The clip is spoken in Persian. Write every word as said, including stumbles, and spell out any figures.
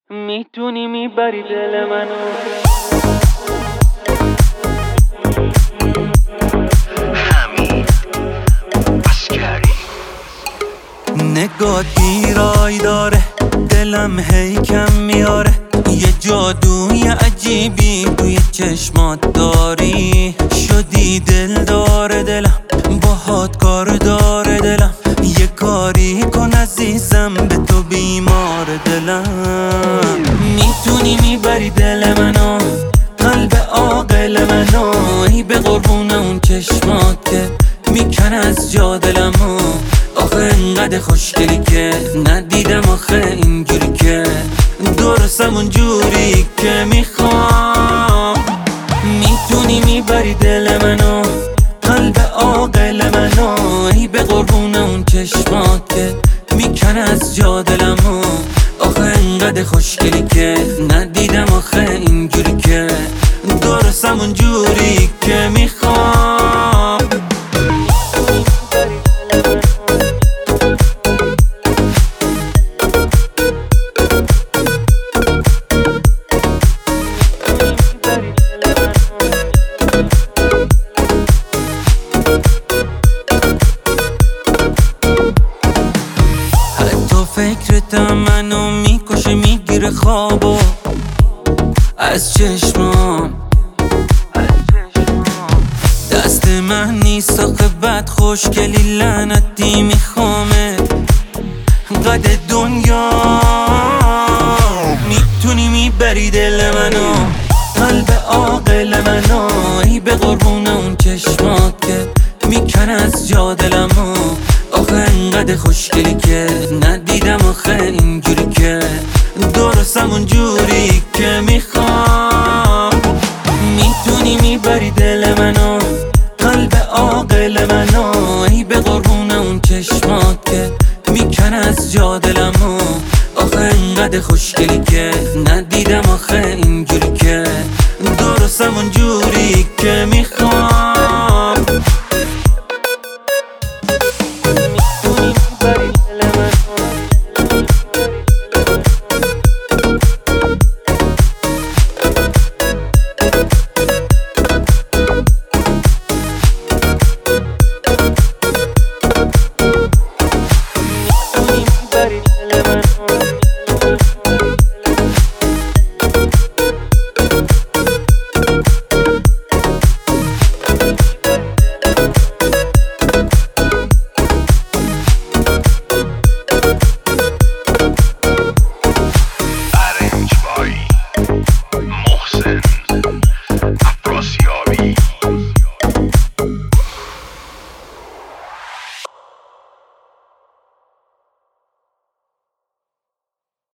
میتونی میبری دل منو. حمید عسکری. نگاه دیرای داره، دلم هی کم میاره، یه جادوی عجیبی توی چشمات داری. شدی دل داره دلم، باهات کار داره دلم، یه کاری کن عزیزم، به تو بیمار دلم. میتونی میبری دل منو، قلب عاقل منو، ای به قربون اون چشمات که میکن از جا دلمو. آخه انقدر خوشگلی که ندیدم آخه اینجوری که درستم اونجوری که میخوام. میتونی میبری دل منو، قلب عاقل منو، ای به قربون اون چشمات که میکن از جا دلمو. آخه انقدر خوشگلی که ندیدم آخه اینجوری که درستم اونجوری که میخوام. فکرتم منو میکشه، میگیره خوابو از چشمام. دست من نیست آخه بد خوشگلی لعنتی میخوامه قد دنیا. میتونی میبری دل منو، قلب عاقل منو، ای به قربون اون چشمات که میکن از جا دلمو. آخه انقدر خوشگلی که ندیدم آخه اینجوری که درستم اونجوری که میخوام. میتونی میبری دل منو، قلب عاقل منو، ای به قربون اون چشمات که میکن از جا دلمو. آخه انقدر خوشگلی که ندیدم آخه اینجوری که درستم اونجوری که میخوام.